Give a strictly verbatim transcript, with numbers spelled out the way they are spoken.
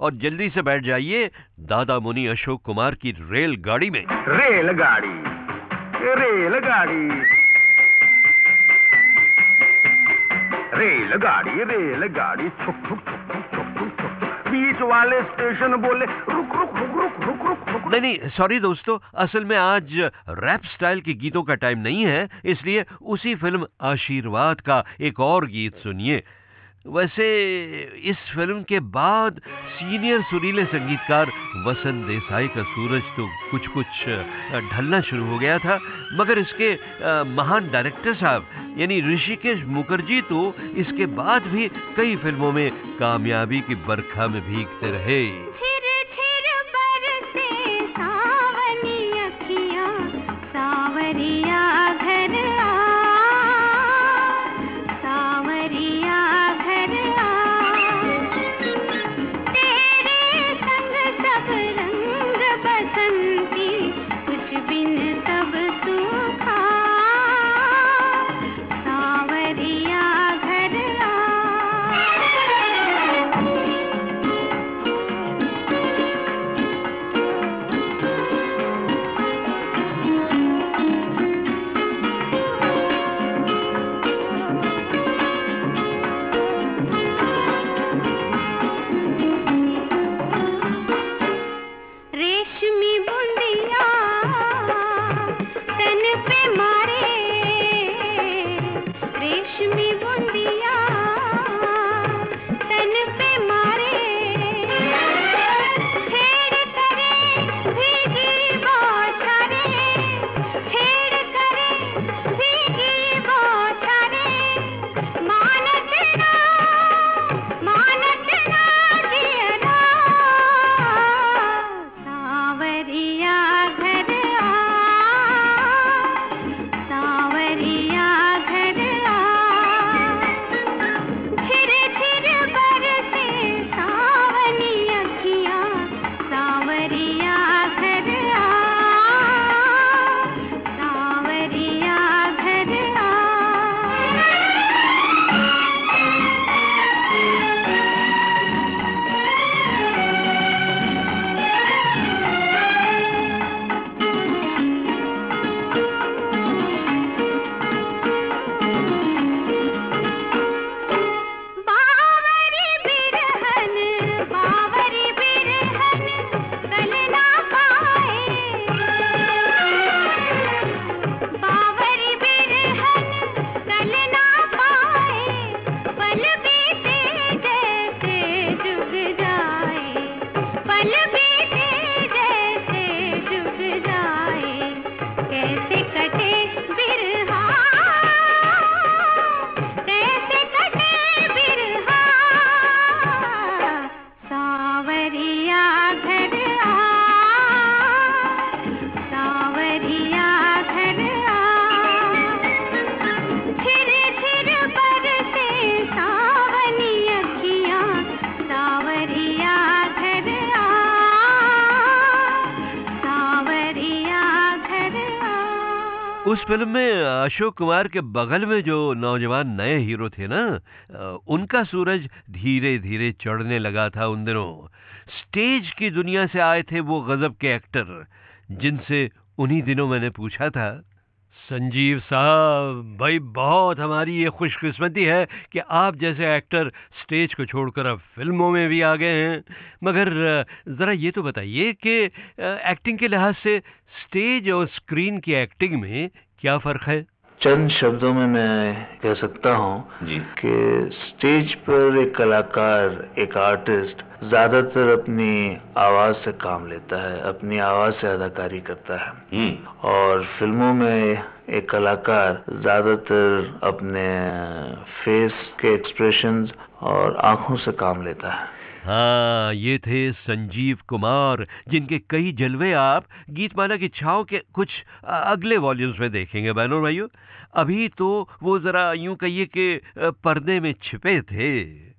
और जल्दी से बैठ जाइए दादा मुनि अशोक कुमार की रेलगाड़ी में। रेलगाड़ी, रेलगाड़ी, रेलगाड़ी, रेलगाड़ी, छुक छुक छुक छुक छुक छुक छुक। बीच वाले स्टेशन बोले रुक रुक रुक रुक रुक रुक रुक। नहीं नहीं सॉरी दोस्तों, असल में आज रैप स्टाइल के गीतों का टाइम नहीं है, इसलिए उसी फिल्म आशीर्वाद का एक और गीत सुनिए। वैसे इस फिल्म के बाद सीनियर सुरीले संगीतकार वसंत देसाई का सूरज तो कुछ कुछ ढलना शुरू हो गया था, मगर इसके महान डायरेक्टर साहब यानी ऋषिकेश मुखर्जी तो इसके बाद भी कई फिल्मों में कामयाबी की बरखा में भीगते रहे। उस फिल्म में अशोक कुमार के बगल में जो नौजवान नए हीरो थे ना, उनका सूरज धीरे धीरे चढ़ने लगा था उन दिनों। स्टेज की दुनिया से आए थे वो गजब के एक्टर जिनसे उन्हीं दिनों मैंने पूछा था, संजीव साहब भाई बहुत हमारी ये खुशकिस्मती है कि आप जैसे एक्टर स्टेज को छोड़कर अब फिल्मों में भी आ गए हैं, मगर ज़रा ये तो बताइए कि एक्टिंग के लिहाज से स्टेज और स्क्रीन की एक्टिंग में क्या फ़र्क है? चंद शब्दों में मैं कह सकता हूँ कि स्टेज पर एक कलाकार, एक आर्टिस्ट ज्यादातर अपनी आवाज से काम लेता है, अपनी आवाज से अदाकारी करता है, और फिल्मों में एक कलाकार ज्यादातर अपने फेस के एक्सप्रेशंस और आंखों से काम लेता है। हाँ, ये थे संजीव कुमार, जिनके कई जलवे आप गीतमाला की छाँव के कुछ अगले वॉल्यूम्स में देखेंगे बहनों भाइयों। अभी तो वो जरा यूं कहिए कि पर्दे में छिपे थे।